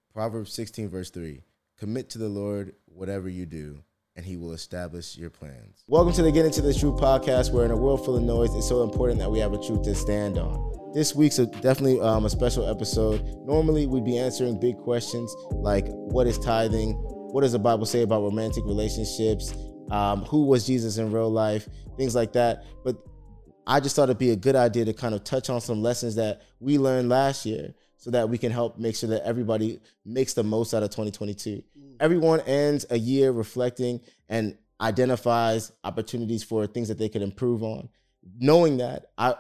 Proverbs 16, verse 3. Commit to the Lord whatever you do, and he will establish your plans. Welcome to the Get Into the Truth podcast, where in a world full of noise, it's so important that we have a truth to stand on. This week's definitely a special episode. Normally, we'd be answering big questions like, what is tithing? What does the Bible say about romantic relationships? Who was Jesus in real life? Things like that. But I just thought it'd be a good idea to kind of touch on some lessons that we learned last year so that we can help make sure that everybody makes the most out of 2022. Everyone ends a year reflecting and identifies opportunities for things that they could improve on. Knowing that, I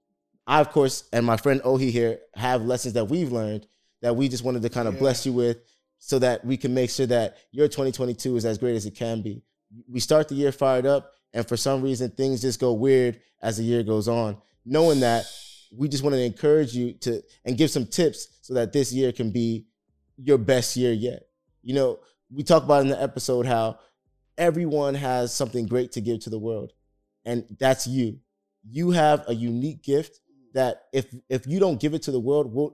of course, and my friend Ohi here have lessons that we've learned that we just wanted to kind of bless you with so that we can make sure that your 2022 is as great as it can be. We start the year fired up, and for some reason, things just go weird as the year goes on. Knowing that, we just want to encourage you to and give some tips so that this year can be your best year yet. You know, we talk about in the episode how everyone has something great to give to the world, and that's you. You have a unique gift that if you don't give it to the world,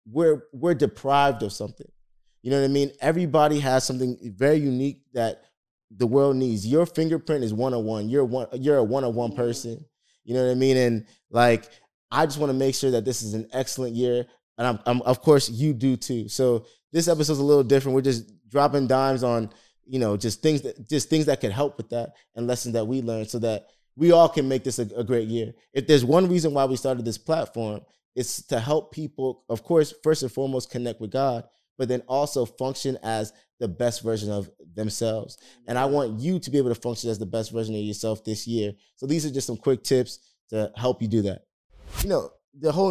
we're deprived of something. You know what I mean? Everybody has something very unique that the world needs. Your fingerprint is 101. You're a 101 person. You know what I mean? And like, I just want to make sure that this is an excellent year. And I'm of course you do too. So this episode's a little different. We're just dropping dimes on, you know, just things that could help with that and lessons that we learned so that we all can make this a great year. If there's one reason why we started this platform, it's to help people, of course, first and foremost, connect with God, but then also function as the best version of themselves. And I want you to be able to function as the best version of yourself this year. So these are just some quick tips to help you do that. You know, the whole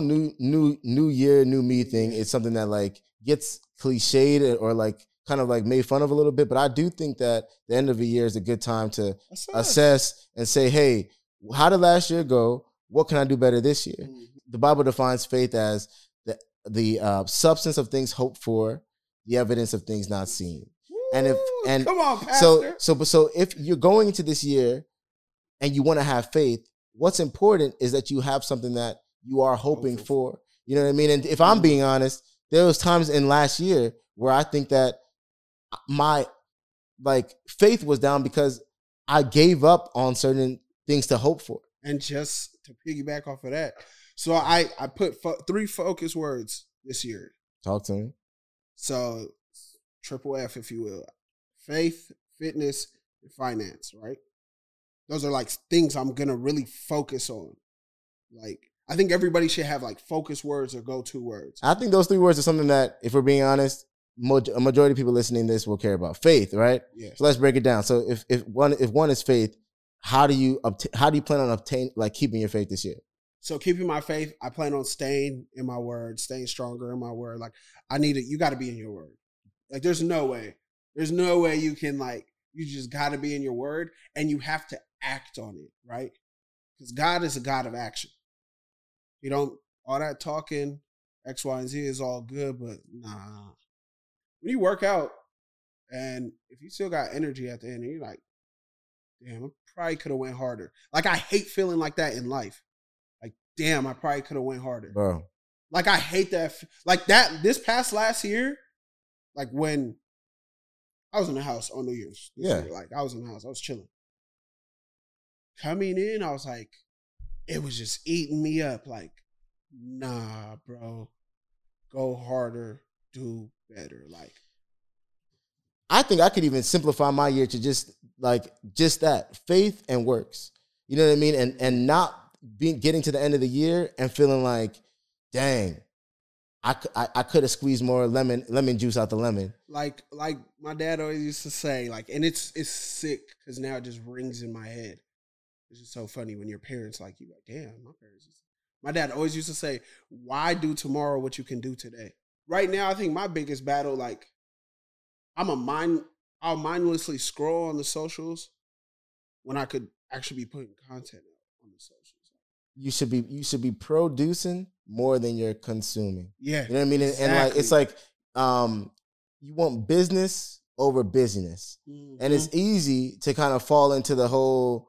new year, new me thing is something that like gets cliched or like kind of like made fun of a little bit. But I do think that the end of the year is a good time to assess and say, hey, how did last year go? What can I do better this year? Mm-hmm. The Bible defines faith as the substance of things hoped for, the evidence of things not seen. Woo, and come on, Pastor. So if you're going into this year and you want to have faith, what's important is that you have something that you are hoping for. You know what I mean? And if I'm being honest, there was times in last year where I think that my like faith was down because I gave up on certain things to hope for. And just to piggyback off of that, so I put 3 focus words this year. Talk to me. So triple F, if you will: faith, fitness, and finance. Right? Those are like things I'm gonna really focus on. Like, I think everybody should have like focus words or go-to words. I think those 3 words are something that, if we're being honest, a majority of people listening to this will care about. Faith, right? Yeah. So let's break it down. So if one is faith, how do you plan on keeping your faith this year? So keeping my faith, I plan on staying in my word, staying stronger in my word. Like, you got to be in your word. Like, there's no way you can you just got to be in your word, and you have to act on it, right? Because God is a God of action. You don't, all that talking, X, Y, and Z is all good, but nah. When you work out, and if you still got energy at the end, and you're like, damn, I probably could have went harder. Like, I hate feeling like that in life. Like, damn, I probably could have went harder. Bro. Like, I hate that. Like, that, this past last year, like, when I was in the house on New Year's. Year, like, I was in the house. I was chilling. Coming in, I was like, it was just eating me up. Like, nah, bro. Go harder. Do better. Like, I think I could even simplify my year to just that, faith and works. You know what I mean? And not getting to the end of the year and feeling like, dang, I could have squeezed more lemon juice out the lemon. Like my dad always used to say, like, and it's sick because now it just rings in my head. It's just so funny when your parents like you, like, damn, my dad always used to say, why do tomorrow what you can do today? Right now, I think my biggest battle, like, I'll mindlessly scroll on the socials when I could actually be putting content on the socials. You should be producing more than you're consuming. Yeah. You know what I mean? Exactly. And like, it's like, you want business over busyness. Mm-hmm. And it's easy to kind of fall into the whole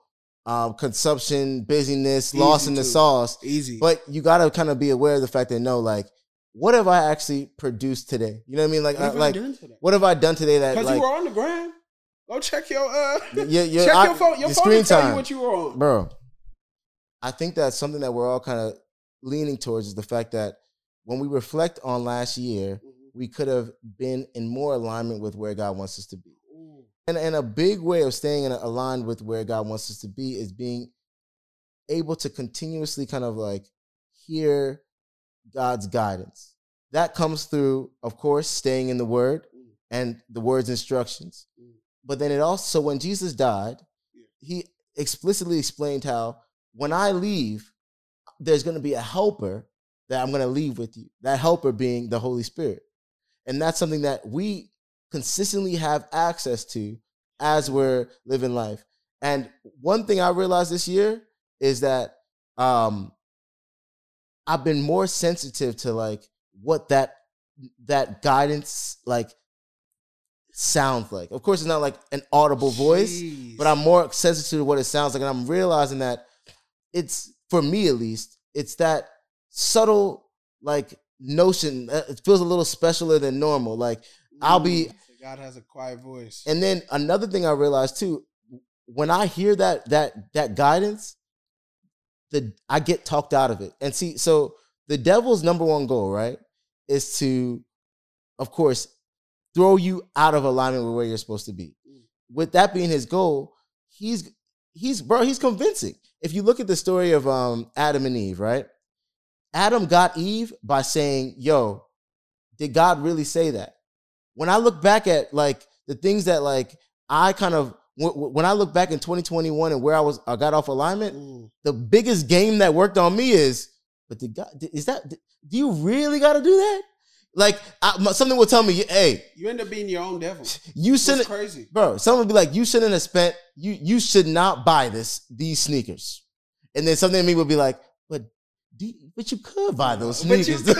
consumption, busyness, lost in the sauce. Easy. But you got to kind of be aware of the fact that, no, like, what have I actually produced today? You know what I mean? Like, what have I done today that, because like, you were on the gram. Go check your check your phone. Your phone will tell you what you were on. Bro, I think that's something that we're all kind of leaning towards, is the fact that when we reflect on last year, we could have been in more alignment with where God wants us to be. And a big way of staying aligned with where God wants us to be is being able to continuously kind of like hear God's guidance. That comes through, of course, staying in the word and the word's instructions. But then it also, when Jesus died, he explicitly explained how when I leave, there's going to be a helper that I'm going to leave with you. That helper being the Holy Spirit. And that's something that we consistently have access to as we're living life. And one thing I realized this year is that I've been more sensitive to like what that guidance like sounds like. Of course, it's not like an audible voice, but I'm more sensitive to what it sounds like. And I'm realizing that it's, for me at least, it's that subtle like notion. It feels a little specialer than normal. Like I'll be, God has a quiet voice. And then another thing I realized too, when I hear that guidance, I get talked out of it. And see, so the devil's number one goal, right, is to, of course, throw you out of alignment with where you're supposed to be. With that being his goal, he's convincing. If you look at the story of Adam and Eve, right? Adam got Eve by saying, yo, did God really say that? When I look back at like the things that like I kind of, when I look back in 2021 and where I got off alignment, the biggest game that worked on me is, but do you really got to do that? Like something will tell me, hey, you end up being your own devil. You shouldn't, crazy, bro. Someone would be like, you shouldn't have spent. You should not buy these sneakers. And then something in me would be like, but you could buy those sneakers. But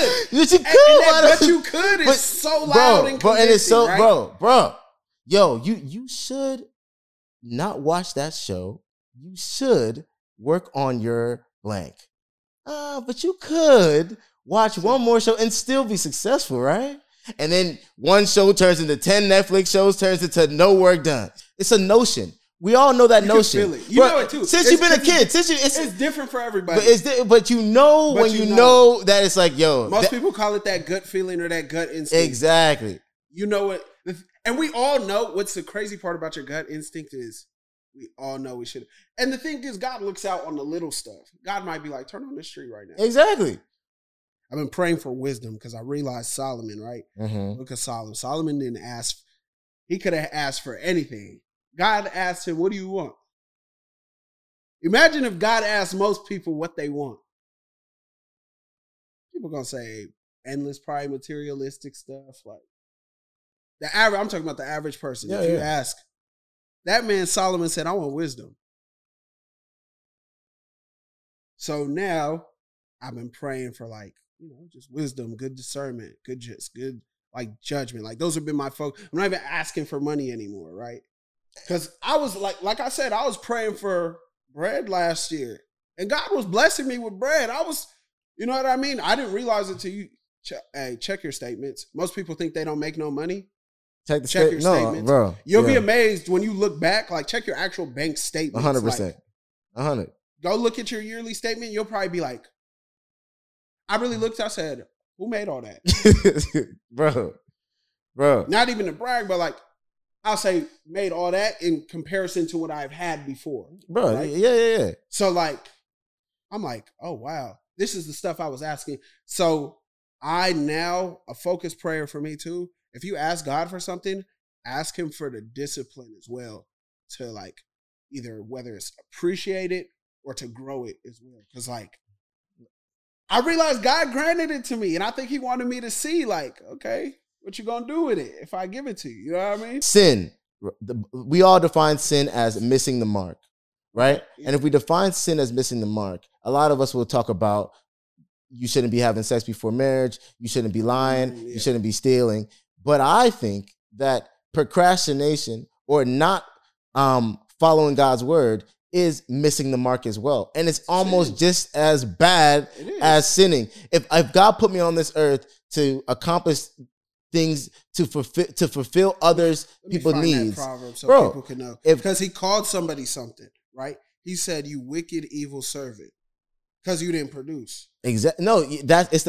you could. It's so loud and bro, and it's so, right? bro. Yo, you should not watch that show. You should work on your blank. But you could watch one more show and still be successful, right? And then one show turns into 10 Netflix shows, turns into no work done. It's a notion. We all know that notion. You know it too. Since you've been a kid, it's different for everybody. But you know that it's like, yo. Most people call it that gut feeling or that gut instinct. Exactly. You know what? And we all know what's the crazy part about your gut instinct is we all know we should. And the thing is, God looks out on the little stuff. God might be like, turn on this tree right now. Exactly. I've been praying for wisdom because I realized Solomon, right? Mm-hmm. Look at Solomon. Solomon didn't ask. He could have asked for anything. God asked him, what do you want? Imagine if God asked most people what they want. People going to say endless, probably materialistic stuff. Like the average, I'm talking about the average person. Yeah, if you ask, that man Solomon said, I want wisdom. So now I've been praying for like, just wisdom, good discernment, good like judgment. Like those have been my focus. I'm not even asking for money anymore, right? Because I was like I said, I was praying for bread last year. And God was blessing me with bread. I was, you know what I mean? I didn't realize it till you, check your statements. Most people think they don't make no money. Check your statements. Bro. You'll be amazed when you look back. Like check your actual bank statements. 100%. Like, 100. Go look at your yearly statement. You'll probably be like, I really looked, I said, who made all that? Bro. Not even to brag, but like, I'll say made all that in comparison to what I've had before. Bro, right? Yeah. So like, I'm like, oh wow, this is the stuff I was asking. So a focused prayer for me too. If you ask God for something, ask him for the discipline as well to like either whether it's appreciate it or to grow it as well. Because like, I realized God granted it to me and I think he wanted me to see like, okay, what you gonna do with it if I give it to you? You know what I mean? Sin. We all define sin as missing the mark, right? Yeah. And if we define sin as missing the mark, a lot of us will talk about you shouldn't be having sex before marriage, you shouldn't be lying, you shouldn't be stealing. But I think that procrastination or not following God's word is missing the mark as well. And it's almost just as bad as sinning. If God put me on this earth to accomplish things, to fulfill others people's needs, so bro, people can know. Because he called somebody something, right? He said, "You wicked, evil servant," because you didn't produce. Exactly. No, it's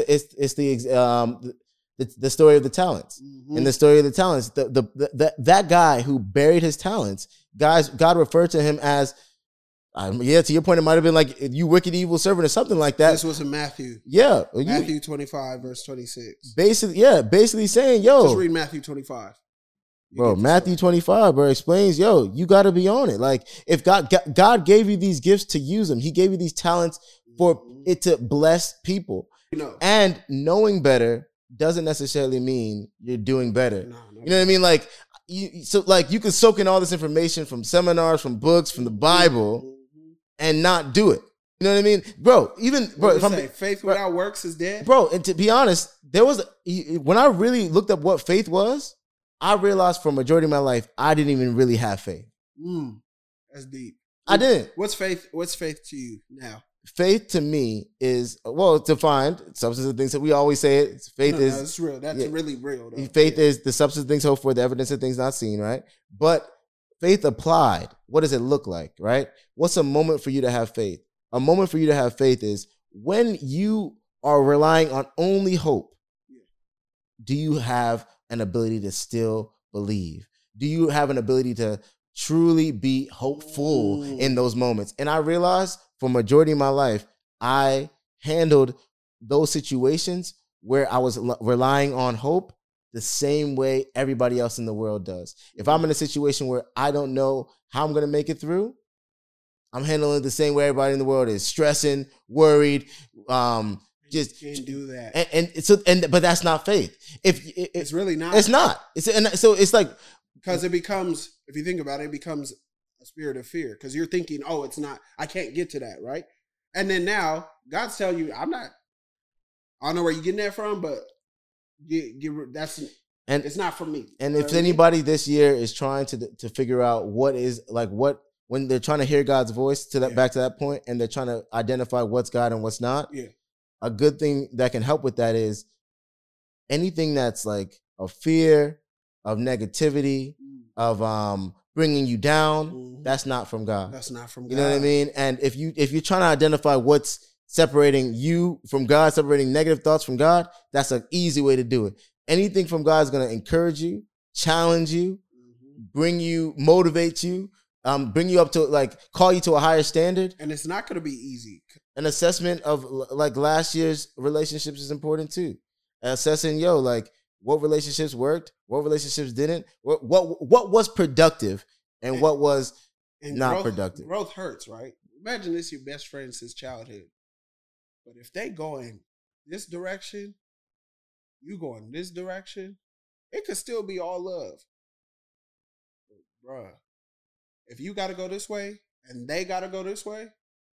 the story of the talents. Mm-hmm. In the story of the talents, that guy who buried his talents, God referred to him as, to your point, it might have been like, "You wicked, evil servant," or something like that. This was in Matthew. Yeah, Matthew 25, verse 26. Basically saying, yo, just read Matthew 25. Bro, Matthew 25, bro, explains, yo, you got to be on it. Like, if God gave you these gifts to use them, he gave you these talents for it to bless people. And knowing better doesn't necessarily mean you're doing better. No. You know what I mean? Like, you can soak in all this information from seminars, from books, from the Bible, and not do it. You know what I mean? Bro, faith without works is dead. Bro, and to be honest, when I really looked up what faith was, I realized for a majority of my life, I didn't even really have faith. That's deep. I didn't. What's faith to you now? Faith to me is, defined, substance of things that we always say it. Faith is... That's real. That's really real. Though. Faith is the substance of things hoped for, the evidence of things not seen, right? But faith applied, what does it look like, right? What's a moment for you to have faith? A moment for you to have faith is when you are relying on only hope. Do you have an ability to still believe? Do you have an ability to truly be hopeful in those moments? And I realized for majority of my life, I handled those situations where I was relying on hope the same way everybody else in the world does. If I'm in a situation where I don't know how I'm going to make it through, I'm handling it the same way everybody in the world is, stressing, worried, just can't do that. But that's not faith. It's really not. It's not. So it's like, because it becomes, if you think about it, it becomes a spirit of fear, because you're thinking, oh, it's not, I can't get to that, right? And then now God's telling you, I don't know where you're getting that from, but it's not for me. And if anybody this year is trying to figure out when they're trying to hear God's voice back to that point, and they're trying to identify what's God and what's not. Yeah. A good thing that can help with that is anything that's like a fear, of negativity, of bringing you down. That's not from God. That's not from God. You know what I mean? And if you're trying to identify what's separating you from God, separating negative thoughts from God, that's an easy way to do it. Anything from God is going to encourage you, challenge you, bring you, motivate you, bring you up to call you to a higher standard. And it's not going to be easy. An assessment of last year's relationships is important too. Assessing, what relationships worked, what relationships didn't, what was productive, and what was not productive. Growth hurts, right? Imagine this your best friend since childhood. But if they go in this direction, you go in this direction, it could still be all love. But, bruh, if you got to go this way and they got to go this way,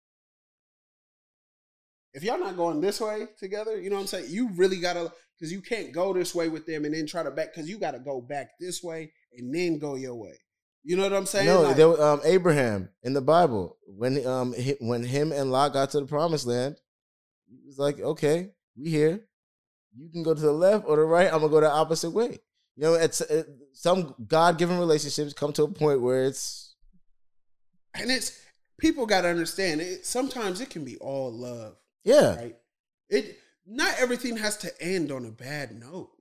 if y'all not going this way together, you know what I'm saying? You really got to, because you can't go this way with them and then try to back, because you got to go back this way and then go your way. You know what I'm saying? No, there was, Abraham in the Bible, when him and Lot got to the promised land, he was like, okay, we here. You can go to the left or the right. I'm going to go the opposite way. You know, some God-given relationships come to a point where it's... And people got to understand, sometimes it can be all love. Yeah. Right? Not everything has to end on a bad note.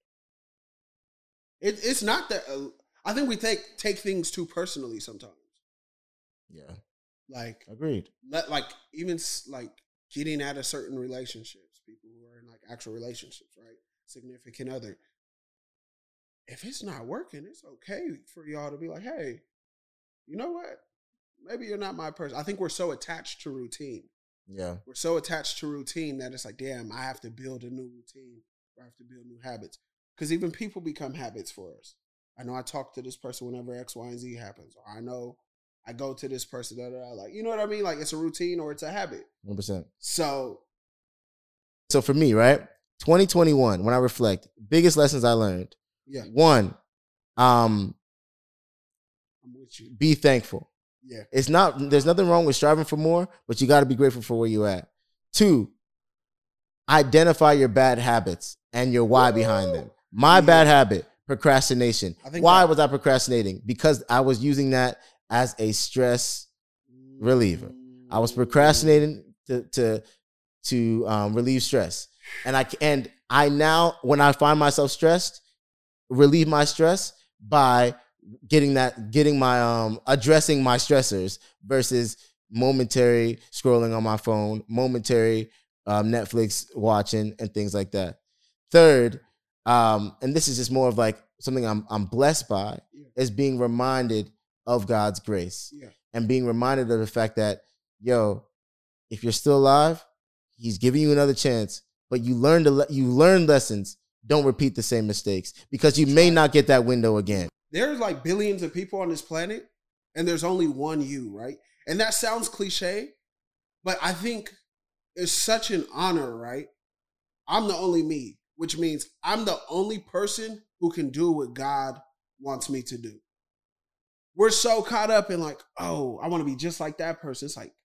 It's not that... I think we take things too personally sometimes. Yeah. Agreed. Even getting out of certain relationships, people who are in actual relationships, right? Significant other. If it's not working, it's okay for y'all to be like, hey, you know what? Maybe you're not my person. I think we're so attached to routine. Yeah. We're so attached to routine that it's like, damn, I have to build a new routine. Or I have to build new habits. Because even people become habits for us. I know I talk to this person whenever X, Y, and Z happens. Or I know I go to this person, you know what I mean? It's a routine or it's a habit. 100%. So for me, right? 2021, when I reflect, biggest lessons I learned. Yeah. One, I'm with you. Be thankful. Yeah. There's nothing wrong with striving for more, but you got to be grateful for where you at. 2, identify your bad habits and your why behind them. My bad habit, procrastination. Why was I procrastinating? Because I was using that as a stress reliever. I was procrastinating to relieve stress. And I now, when I find myself stressed, relieve my stress by addressing my stressors versus momentary scrolling on my phone, momentary Netflix watching and things like that. 3rd, and this is just more of like something I'm blessed by, is being reminded of God's grace and being reminded of the fact that, yo, if you're still alive, he's giving you another chance, but you learn lessons. Don't repeat the same mistakes because you may not get that window again. There's like billions of people on this planet and there's only one you, right? And that sounds cliche, but I think it's such an honor, right? I'm the only me, which means I'm the only person who can do what God wants me to do. We're so caught up in like, oh, I want to be just like that person. It's like,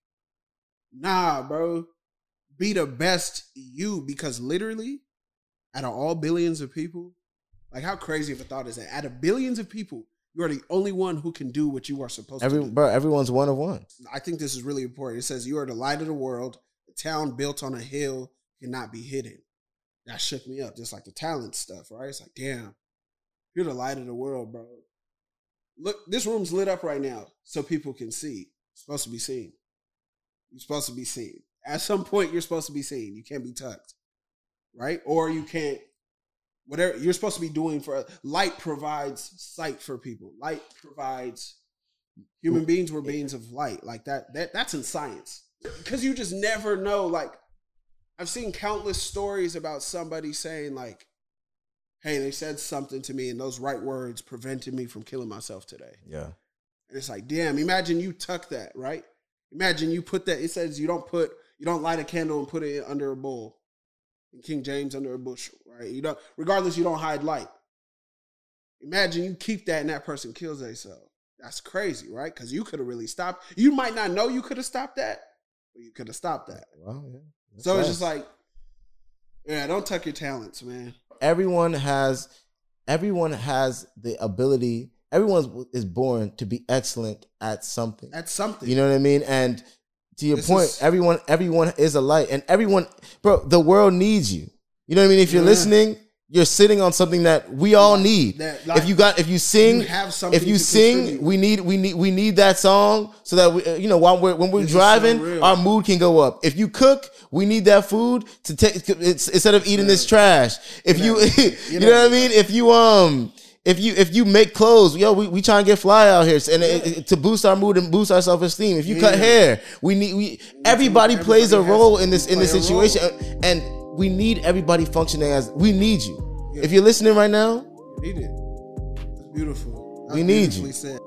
nah, bro, be the best you, because literally out of all billions of people, like how crazy of a thought is that? Out of billions of people, you are the only one who can do what you are supposed to do. Bro, everyone's one of one. I think this is really important. It says you are the light of the world. A town built on a hill cannot be hidden. That shook me up, just like the talent stuff, right? It's like, damn, you're the light of the world, bro. Look, this room's lit up right now so people can see. It's supposed to be seen. You're supposed to be seen. At some point, you're supposed to be seen. You can't be tucked, right? Or you can't, whatever you're supposed to be doing for, light provides sight for people. Light provides, human beings were beings of light. Like that's in science. Because you just never know. Like, I've seen countless stories about somebody saying like, hey, they said something to me and those right words prevented me from killing myself today. Yeah. And it's like, damn, imagine you tuck that, right? Imagine you put that, it says you don't light a candle and put it under a bowl. In King James, under a bushel, right? Regardless, you don't hide light. Imagine you keep that and that person kills themselves. That's crazy, right? Because you could have really stopped. You might not know you could have stopped that, but you could have stopped that. Well, yeah. So it's just like, yeah, don't tuck your talents, man. Everyone has the ability. Everyone is born to be excellent at something. At something. You know what I mean? And to your point, everyone is a light. And everyone, bro, the world needs you. You know what I mean? If you're listening, you're sitting on something that we all need. If you sing, we need that song so that when we're driving, our mood can go up. If you cook, we need that food to take instead of eating this trash. If you know what I mean? If you make clothes, we try and get fly out here and to boost our mood and boost our self-esteem. If you cut hair, everybody plays a role in this situation, and we need everybody functioning as we need you. If you're listening right now, you need it. It's beautiful. We need you. Said.